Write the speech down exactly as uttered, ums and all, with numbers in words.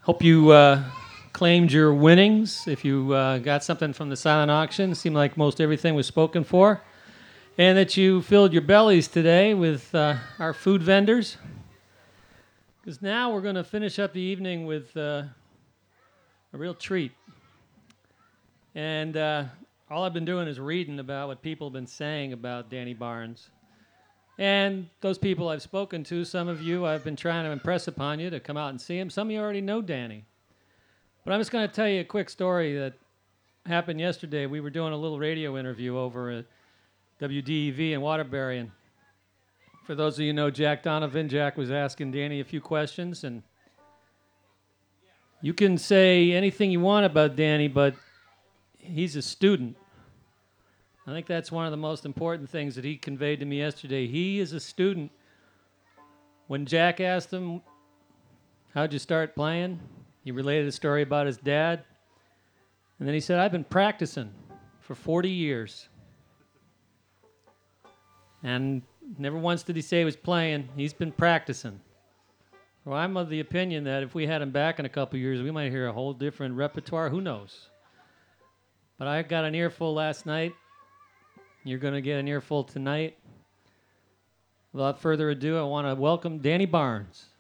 Hope you uh, claimed your winnings. If you uh, got something from the silent auction, seemed like most everything was spoken for. And that you filled your bellies today with uh, our food vendors. Because now we're going to finish up the evening with uh, a real treat. And uh, all I've been doing is reading about what people have been saying about Danny Barnes. And those people I've spoken to, some of you I've been trying to impress upon you to come out and see him. Some of you already know Danny. But I'm just going to tell you a quick story that happened yesterday. We were doing a little radio interview over at W D E V in Waterbury. And for those of you who know Jack Donovan, Jack was asking Danny a few questions. And you can say anything you want about Danny, but he's a student. I think that's one of the most important things that he conveyed to me yesterday. He is a student. When Jack asked him, how'd you start playing? He related a story about his dad. And then he said, I've been practicing for forty years. And never once did he say he was playing. He's been practicing. Well, I'm of the opinion that if we had him back in a couple years, we might hear a whole different repertoire. Who knows? But I got an earful last night. You're going to get an earful tonight. Without further ado, I want to welcome Danny Barnes.